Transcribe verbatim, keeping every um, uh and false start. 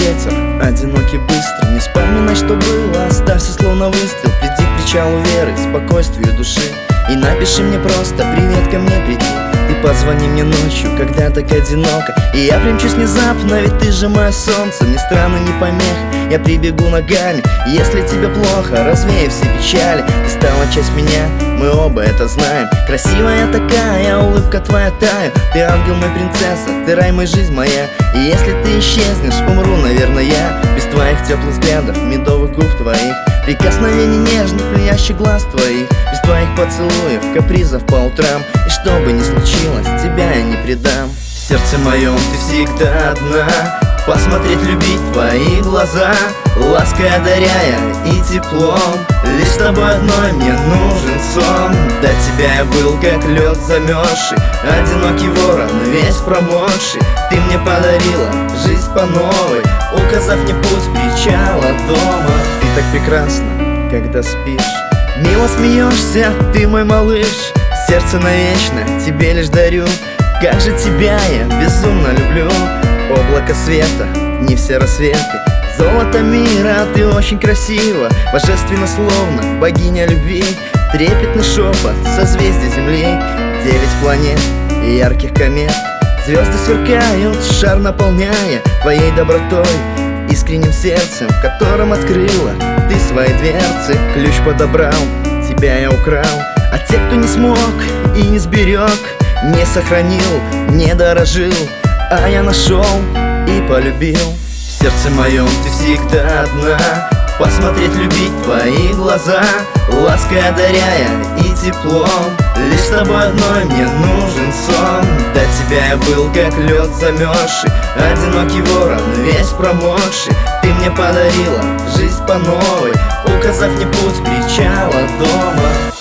ветер, одинокий быстро. Не вспоминай, что было, оставься словно выстрел. Приди к причалу веры, спокойствию души и напиши мне просто привет ко мне приди. Ты позвони мне ночью, когда так одиноко, и я примчусь внезапно, ведь ты же мое солнце. Мне странно, не помех, я прибегу ногами. Если тебе плохо, развею все печали. Ты стала часть меня, мы оба это знаем. Красивая такая, улыбка твоя тает. Ты ангел, моя принцесса, ты рай, моя жизнь моя. И если ты исчезнешь, умру, наверное, я. Без твоих теплых взглядов, медовых губ твоих, прикосновений нежных, плящих глаз твоих, без твоих поцелуев, капризов по утрам. И что бы ни случилось, тебя я не предам. В сердце моем ты всегда одна. Посмотреть, любить твои глаза, лаской одаряя и теплом. Лишь с тобой одной мне нужен сон. До тебя я был как лед замерзший, одинокий ворон, весь промокший. Ты мне подарила жизнь по новой, указав мне путь причала дома. Ты так прекрасна, когда спишь, мило смеешься, ты мой малыш. Сердце навечно тебе лишь дарю, как же тебя я безумно люблю. Облако света, не все рассветы, золото мира, ты очень красива, божественно словно богиня любви. Трепетный шепот созвездий земли, девять планет и ярких комет. Звезды сверкают, шар наполняя твоей добротой, искренним сердцем, в котором открыла ты свои дверцы. Ключ подобрал, тебя я украл, а те, кто не смог и не сберег, не сохранил, не дорожил, а я нашел и полюбил. В сердце моем ты всегда одна. Посмотреть, любить твои глаза, лаской одаряя и теплом. Лишь с тобой одной мне нужен сон. До тебя я был как лед замерзший, одинокий ворон, весь промокший. Ты мне подарила жизнь по новой, указав мне путь причала дома.